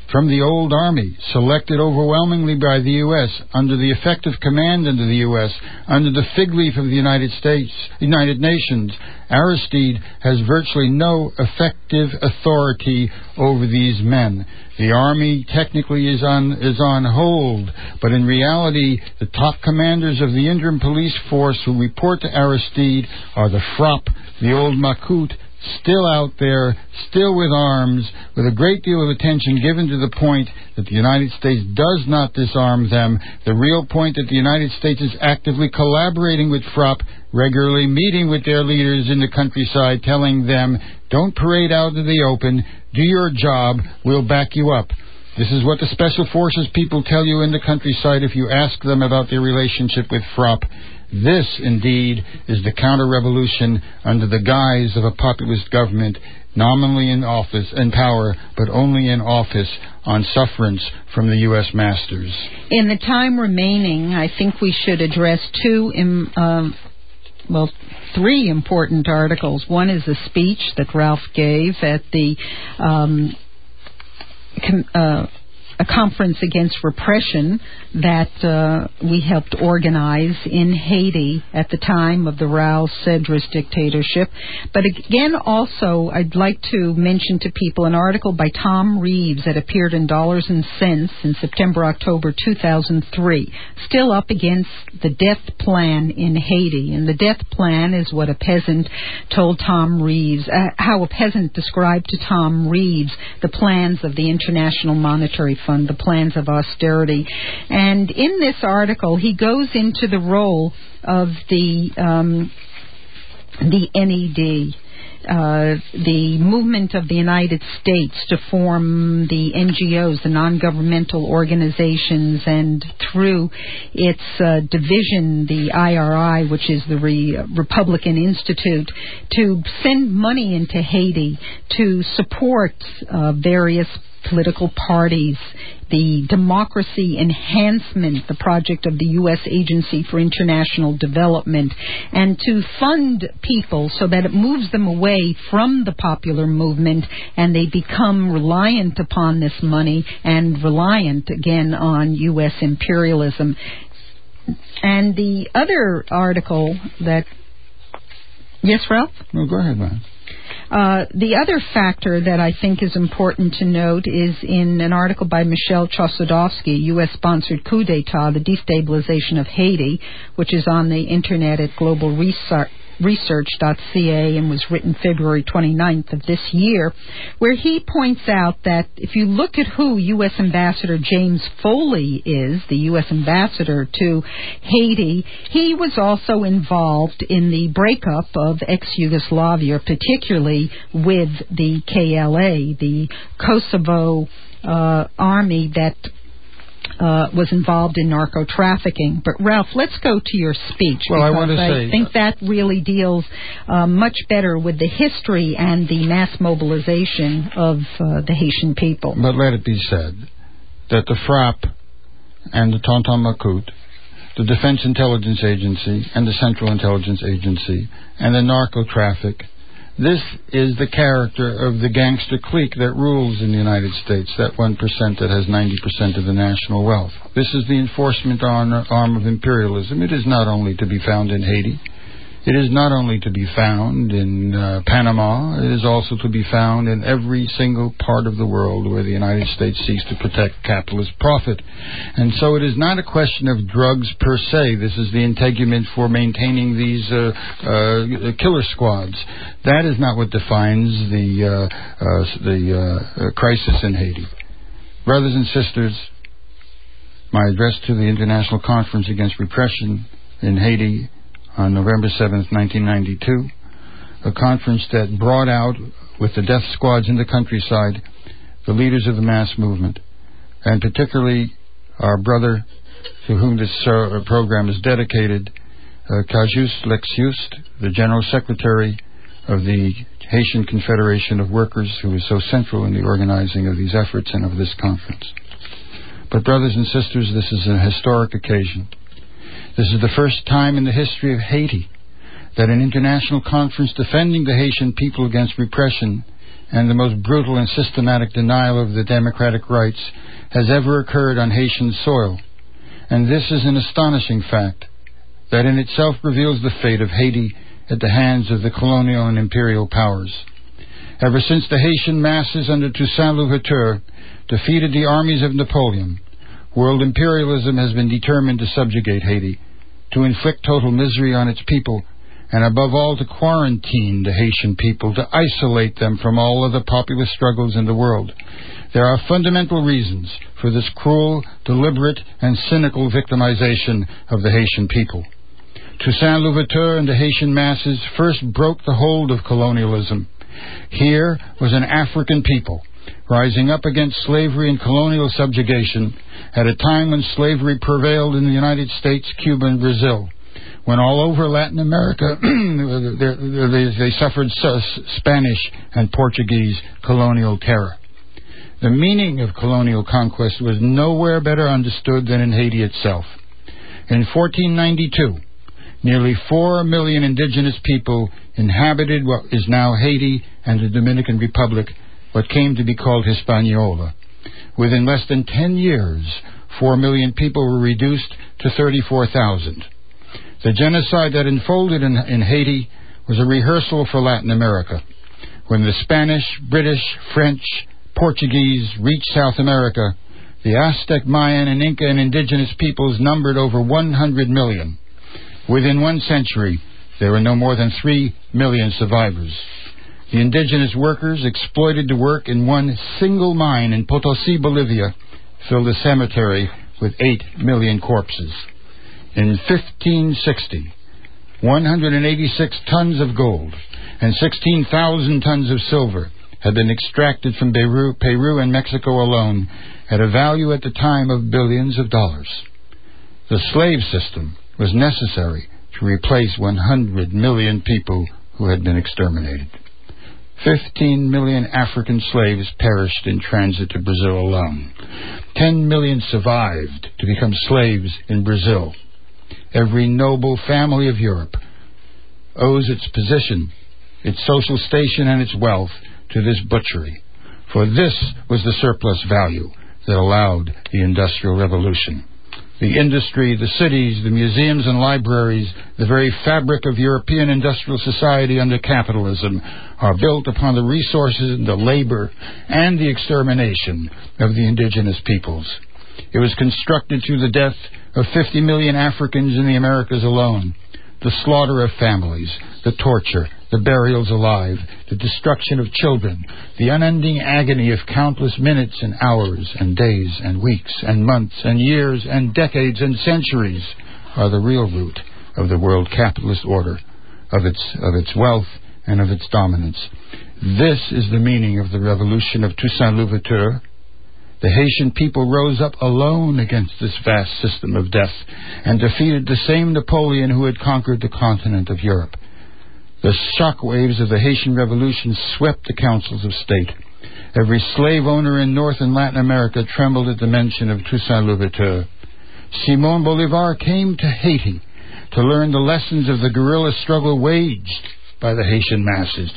from the old army, selected overwhelmingly by the U S, under the effective command under the U S, under the fig leaf of the United States, United Nations, Aristide has virtually no effective authority over these men. The army technically is on is on hold, but in reality, the top commanders of the interim police force who report to Aristide are the F R O P, the old Macoute, still out there, still with arms, with a great deal of attention given to the point that the United States does not disarm them, the real point that the United States is actively collaborating with F R O P, regularly meeting with their leaders in the countryside, telling them, don't parade out in the open, do your job, we'll back you up. This is what the Special Forces people tell you in the countryside if you ask them about their relationship with F R O P. This, indeed, is the counter-revolution under the guise of a populist government, nominally in office and power, but only in office on sufferance from the U S masters. In the time remaining, I think we should address two, um, um, well, three important articles. One is a speech that Ralph gave at the um, com- uh, a conference against repression that uh, we helped organize in Haiti at the time of the Raul Cedras dictatorship. But again, also, I'd like to mention to people an article by Tom Reeves that appeared in Dollars and Cents in September, October two thousand three, still up against the death plan in Haiti. And the death plan is what a peasant told Tom Reeves, uh, how a peasant described to Tom Reeves the plans of the International Monetary Fund, the plans of austerity. And in this article, he goes into the role of the um, the N E D, uh, the movement of the United States to form the N G Os, the non-governmental organizations, and through its uh, division, the I R I, which is the Re- Republican Institute, to send money into Haiti to support uh, various political parties, the democracy enhancement, the project of the U S Agency for International Development, and to fund people so that it moves them away from the popular movement and they become reliant upon this money and reliant again on U S imperialism. And the other article that... Yes, Ralph? No, go ahead, man. Uh, the other factor that I think is important to note is in an article by Michel Chossudovsky, U S-sponsored coup d'etat, the destabilization of Haiti, which is on the internet at global research dot c a and was written February twenty-ninth of this year, where he points out that if you look at who U S Ambassador James Foley is, the U S ambassador to Haiti, he was also involved in the breakup of ex-Yugoslavia, particularly with the K L A, the Kosovo uh, army that Uh, was involved in narco-trafficking. But, Ralph, let's go to your speech. Well, I want to I say... think that really deals uh, much better with the history and the mass mobilization of uh, the Haitian people. But let it be said that the F R A P and the Tonton Macoute, the Defense Intelligence Agency and the Central Intelligence Agency and the narco-traffic, this is the character of the gangster clique that rules in the United States, that one percent that has ninety percent of the national wealth. This is the enforcement arm of imperialism. It is not only to be found in Haiti. It is not only to be found in uh, Panama. It is also to be found in every single part of the world where the United States seeks to protect capitalist profit. And so it is not a question of drugs per se. This is the integument for maintaining these uh, uh, killer squads. That is not what defines the uh, uh, the uh, uh, crisis in Haiti. Brothers and sisters, my address to the International Conference Against Repression in Haiti on November seventh, nineteen ninety-two, a conference that brought out, with the death squads in the countryside, the leaders of the mass movement, and particularly our brother to whom this uh, program is dedicated, uh, Cajuste Lexiuste, the General Secretary of the Haitian Confederation of Workers, who is so central in the organizing of these efforts and of this conference. But brothers and sisters, this is a historic occasion. This is the first time in the history of Haiti that an international conference defending the Haitian people against repression and the most brutal and systematic denial of the democratic rights has ever occurred on Haitian soil. And this is an astonishing fact that in itself reveals the fate of Haiti at the hands of the colonial and imperial powers. Ever since the Haitian masses under Toussaint Louverture defeated the armies of Napoleon, world imperialism has been determined to subjugate Haiti, to inflict total misery on its people, and above all to quarantine the Haitian people, to isolate them from all other popular struggles in the world. There are fundamental reasons for this cruel, deliberate, and cynical victimization of the Haitian people. Toussaint Louverture and the Haitian masses first broke the hold of colonialism. Here was an African people rising up against slavery and colonial subjugation at a time when slavery prevailed in the United States, Cuba, and Brazil, when all over Latin America they, they suffered Spanish and Portuguese colonial terror. The meaning of colonial conquest was nowhere better understood than in Haiti itself. In fourteen ninety-two, nearly four million indigenous people inhabited what is now Haiti and the Dominican Republic, what came to be called Hispaniola. Within less than ten years, four million people were reduced to thirty-four thousand. The genocide that unfolded in, in Haiti was a rehearsal for Latin America. When the Spanish, British, French, Portuguese reached South America, the Aztec, Mayan, and Inca and indigenous peoples numbered over one hundred million. Within one century, there were no more than three million survivors. The indigenous workers exploited to work in one single mine in Potosi, Bolivia, filled a cemetery with eight million corpses. In fifteen sixty, one hundred eighty-six tons of gold and sixteen thousand tons of silver had been extracted from Peru, Peru and Mexico alone at a value at the time of billions of dollars. The slave system was necessary to replace one hundred million people who had been exterminated. fifteen million African slaves perished in transit to Brazil alone. ten million survived to become slaves in Brazil. Every noble family of Europe owes its position, its social station, and its wealth to this butchery. For this was the surplus value that allowed the Industrial Revolution. The industry, the cities, the museums and libraries, the very fabric of European industrial society under capitalism are built upon the resources and the labor and the extermination of the indigenous peoples. It was constructed through the death of fifty million Africans in the Americas alone, the slaughter of families, the torture, the burials alive, the destruction of children, the unending agony of countless minutes and hours and days and weeks and months and years and decades and centuries are the real root of the world capitalist order, of its of its wealth and of its dominance. This is the meaning of the revolution of Toussaint Louverture. The Haitian people rose up alone against this vast system of death and defeated the same Napoleon who had conquered the continent of Europe. The shock waves of the Haitian Revolution swept the councils of state. Every slave owner in North and Latin America trembled at the mention of Toussaint Louverture. Simón Bolívar came to Haiti to learn the lessons of the guerrilla struggle waged by the Haitian masses.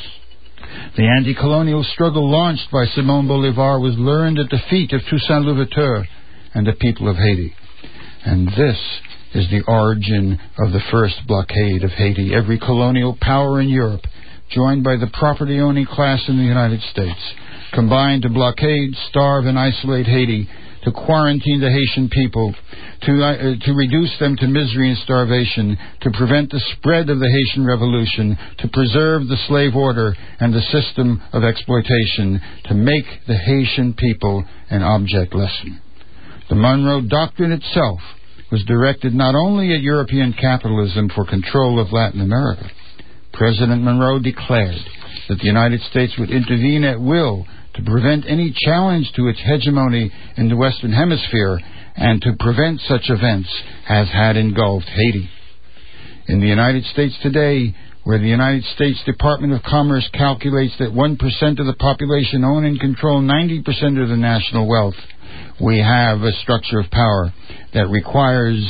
The anti-colonial struggle launched by Simón Bolívar was learned at the feet of Toussaint Louverture and the people of Haiti. And this is the origin of the first blockade of Haiti. Every colonial power in Europe, joined by the property-owning class in the United States, combined to blockade, starve, and isolate Haiti, to quarantine the Haitian people, to, uh, to reduce them to misery and starvation, to prevent the spread of the Haitian Revolution, to preserve the slave order and the system of exploitation, to make the Haitian people an object lesson. The Monroe Doctrine itself was directed not only at European capitalism for control of Latin America. President Monroe declared that the United States would intervene at will to prevent any challenge to its hegemony in the Western Hemisphere and to prevent such events as had engulfed Haiti. In the United States today, where the United States Department of Commerce calculates that one percent of the population own and control ninety percent of the national wealth, we have a structure of power that requires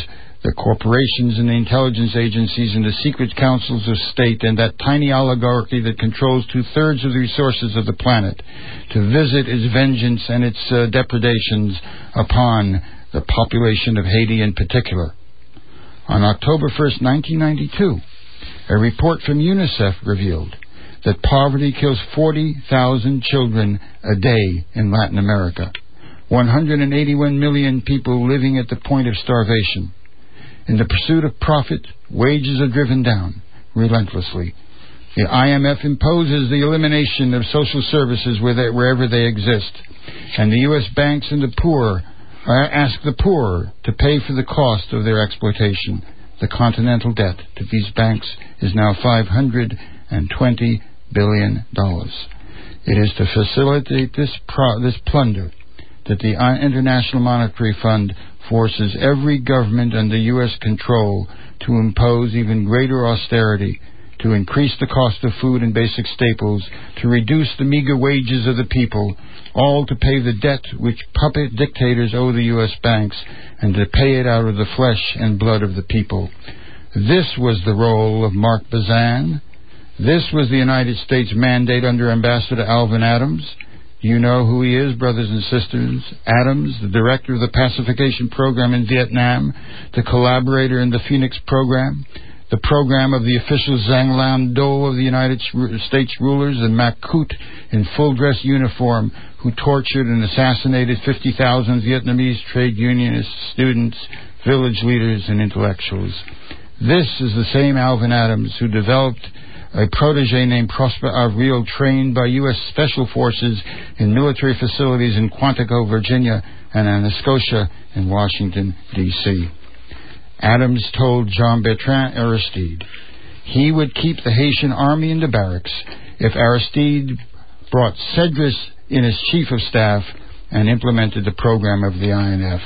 The corporations and the intelligence agencies and the secret councils of state and that tiny oligarchy that controls two-thirds of the resources of the planet to visit its vengeance and its uh, depredations upon the population of Haiti in particular. On October first, nineteen ninety-two, a report from UNICEF revealed that poverty kills forty thousand children a day in Latin America, one hundred eighty-one million people living at the point of starvation. In the pursuit of profit, wages are driven down relentlessly. The I M F imposes the elimination of social services where they, wherever they exist, and the U S banks and the poor uh, ask the poor to pay for the cost of their exploitation. The continental debt to these banks is now five hundred twenty billion dollars. It is to facilitate this pro- this plunder that the International Monetary Fund forces every government under U S control to impose even greater austerity, to increase the cost of food and basic staples, to reduce the meager wages of the people, all to pay the debt which puppet dictators owe the U S banks, and to pay it out of the flesh and blood of the people. This was the role of Mark Bazan. This was the United States mandate under Ambassador Alvin Adams. You know who he is, brothers and sisters. Adams, the director of the pacification program in Vietnam, the collaborator in the Phoenix program, the program of the official Zhang Lan Do of the United States rulers, and Makut in full-dress uniform, who tortured and assassinated fifty thousand Vietnamese trade unionists, students, village leaders, and intellectuals. This is the same Alvin Adams who developed a protege named Prosper Avril, trained by U S Special Forces in military facilities in Quantico, Virginia, and Anacostia in Washington, D C Adams told Jean-Bertrand Aristide he would keep the Haitian army in the barracks if Aristide brought Cedras in as chief of staff and implemented the program of the I N F.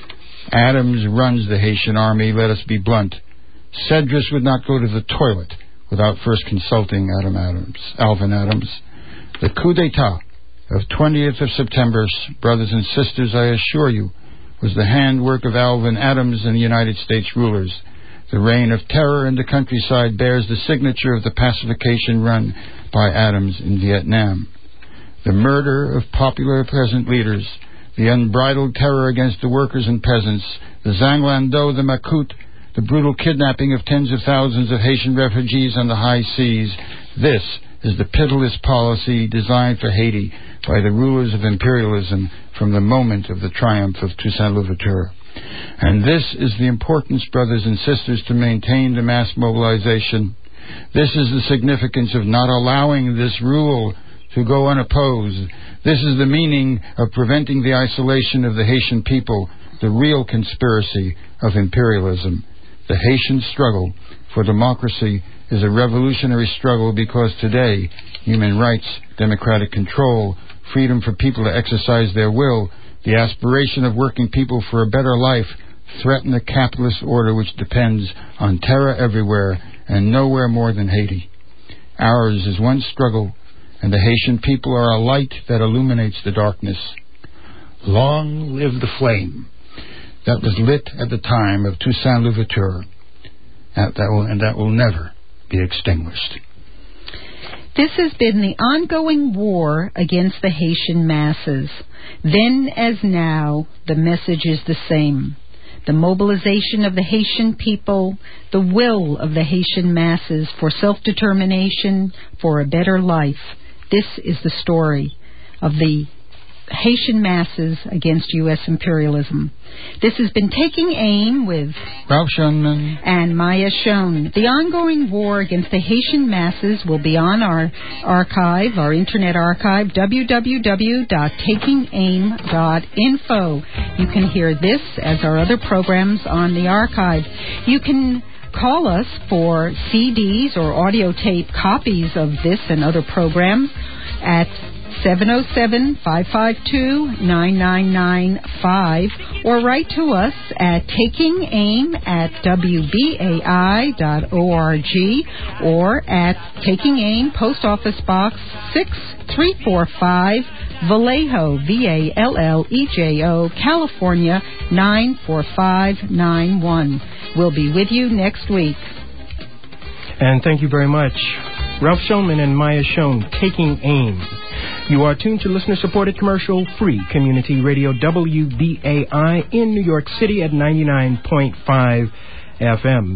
Adams runs the Haitian army, let us be blunt. Cedras would not go to the toilet without first consulting Adam Adams, Alvin Adams. The coup d'etat of twentieth of September, brothers and sisters, I assure you, was the handwork of Alvin Adams and the United States rulers. The reign of terror in the countryside bears the signature of the pacification run by Adams in Vietnam. The murder of popular peasant leaders, the unbridled terror against the workers and peasants, the Zhang Lan Do, the Makut, the brutal kidnapping of tens of thousands of Haitian refugees on the high seas. This is the pitiless policy designed for Haiti by the rulers of imperialism from the moment of the triumph of Toussaint Louverture. And this is the importance, brothers and sisters, to maintain the mass mobilization. This is the significance of not allowing this rule to go unopposed. This is the meaning of preventing the isolation of the Haitian people, the real conspiracy of imperialism. The Haitian struggle for democracy is a revolutionary struggle because today human rights, democratic control, freedom for people to exercise their will, the aspiration of working people for a better life threaten the capitalist order which depends on terror everywhere and nowhere more than Haiti. Ours is one struggle, and the Haitian people are a light that illuminates the darkness. Long live the flame that was lit at the time of Toussaint Louverture, and that will, and that will never be extinguished. This has been the ongoing war against the Haitian masses. Then as now, the message is the same. The mobilization of the Haitian people, the will of the Haitian masses for self-determination, for a better life. This is the story of the Haitian masses against U S imperialism. This has been Taking Aim with Ralph Schoenman and Maya Schoen. The ongoing war against the Haitian masses will be on our archive, our internet archive, w w w dot taking aim dot info. You can hear this as our other programs on the archive. You can call us for C Ds or audio tape copies of this and other programs at seven oh seven, five five two, nine nine nine five, or write to us at taking aim at w b a i dot org or at Taking Aim, Post Office Box six three four five, Vallejo, V A L L E J O, California nine four five nine one. We'll be with you next week. And thank you very much, Ralph Shulman and Maya Schoen, Taking Aim. You are tuned to listener-supported commercial-free community radio W B A I in New York City at ninety-nine point five F M.